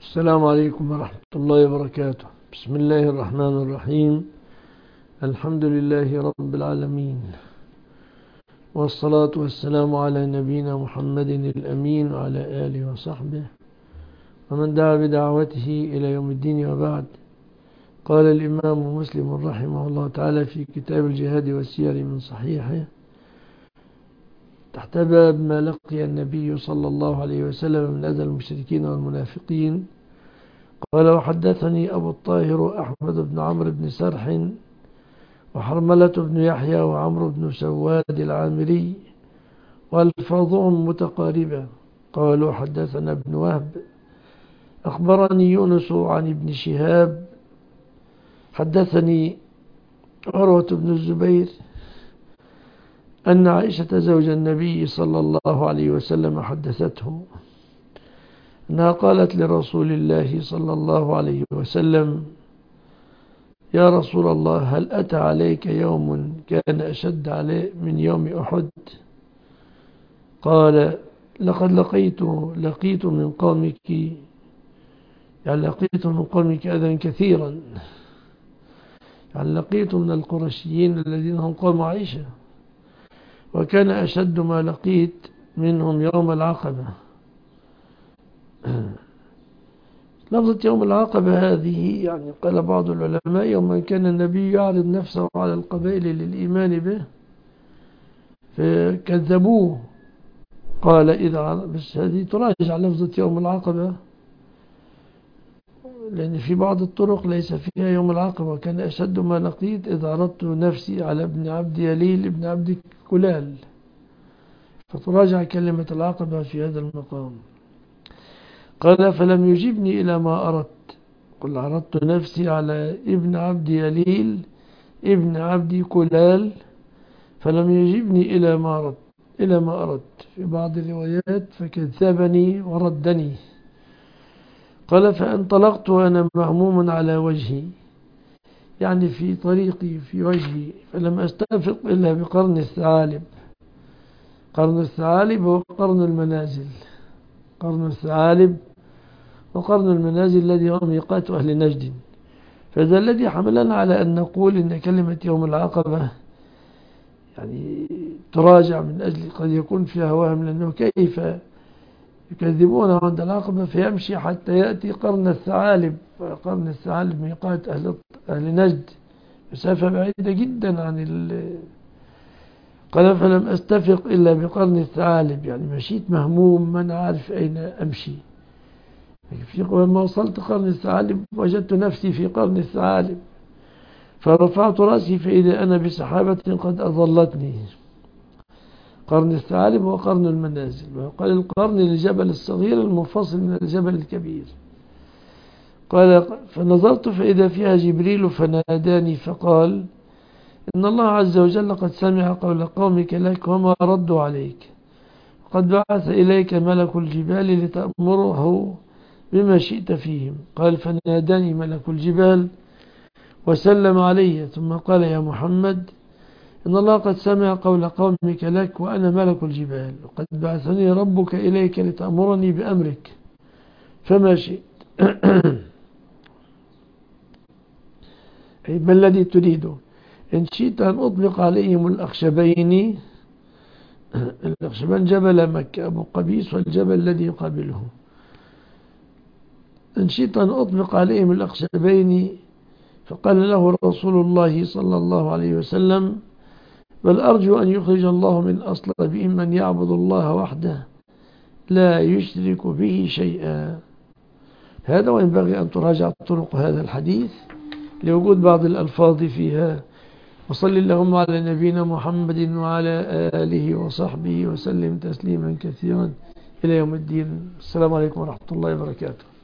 السلام عليكم ورحمة الله وبركاته. بسم الله الرحمن الرحيم. الحمد لله رب العالمين، والصلاة والسلام على نبينا محمد الأمين وعلى آله وصحبه ومن دعا بدعوته إلى يوم الدين، وبعد. قال الإمام مسلم رحمه الله تعالى في كتاب الجهاد والسير من صحيحه تحت باب ما لقي النبي صلى الله عليه وسلم من أذى المشركين والمنافقين، قال: وحدثني أبو الطاهر أحمد بن عمرو بن سرح وحرملة بن يحيى وعمرو بن سواد العامري، والفاظهم متقاربة. قالوا: حدثنا ابن وهب أخبرني يونس عن ابن شهاب حدثني عروة بن الزبير أن عائشة زوج النبي صلى الله عليه وسلم حدثته أنها قالت لرسول الله صلى الله عليه وسلم: يا رسول الله، هل أتى عليك يوم كان أشد عليه من يوم أحد؟ قال: لقد لقيت من قومك، يعني لقيت من قومك أذى كثيرا، يعني لقيت من القرشيين الذين هم قوم عائشة، وكان أشد ما لقيت منهم يوم العقبة. لفظة يوم العقبة هذه، يعني قال بعض العلماء: يوم كان النبي يعرض نفسه على القبائل للإيمان به فكذبوه. قال: إذا بس هذه تراجع لفظة يوم العقبة، لأن في بعض الطرق ليس فيها يوم العقبة. كان أشد ما لقيت إذا عرضت نفسي على ابن عبد يليل ابن عبد كلال، فتراجع كلمة العقبة في هذا المقام. قال: فلم يجبني إلى ما أردت. قل: عرضت نفسي على ابن عبد يليل ابن عبد كلال، فلم يجبني إلى ما أردت. في بعض الروايات: فكذبني وردني. قال: فانطلقت وأنا مهموم على وجهي، يعني في طريقي في وجهي، فلم أستفق إلا بقرن الثعالب. قرن الثعالب هو قرن المنازل، قرن الثعالب وقرن المنازل الذي هو ميقات أهل نجد. فذا الذي حملنا على أن نقول إن كلمة يوم العقبة يعني تراجع، من أجل قد يكون فيها وهم، لأنه كيف يكذبون عند العقبة فيمشي حتى يأتي قرن الثعالب. قرن الثعالب ميقات أهل نجد، مسافة بعيدة جدا عن قال: فلم أستفق إلا بقرن الثعالب، يعني مشيت مهموم، من عارف أين أمشي. لما وصلت قرن الثعالب وجدت نفسي في قرن الثعالب، فرفعت رأسي فإذا أنا بسحابة قد أظلتني. قرن الثعالب وقرن المنازل، وقال: القرن للجبل الصغير المنفصل من الجبل الكبير. قال: فنظرت فإذا فيها جبريل فناداني فقال: إن الله عز وجل قد سمع قول قومك لك وما ردوا عليك، وقد بعث إليك ملك الجبال لتأمره بما شئت فيهم. قال: فناداني ملك الجبال وسلم علي، ثم قال: يا محمد، إن الله قد سمع قول قومك لك وأنا ملك الجبال، وقد بعثني ربك إليك لتأمرني بأمرك فما شئت. ما الذي تريده؟ إن شئت أن أطلق عليهم الأخشبين. الأخشبان جبل مكة، أبو قبيس والجبل الذي يقابله. إن شئت أن أطلق عليهم الأخشبين. فقال له رسول الله صلى الله عليه وسلم: بل أرجو أن يخرج الله من أصلابهم من يعبد الله وحده لا يشرك به شيئا. هذا وينبغي أن تراجع طرق هذا الحديث لوجود بعض الألفاظ فيها. وصل اللهم على نبينا محمد وعلى آله وصحبه وسلم تسليما كثيرا إلى يوم الدين. السلام عليكم ورحمة الله وبركاته.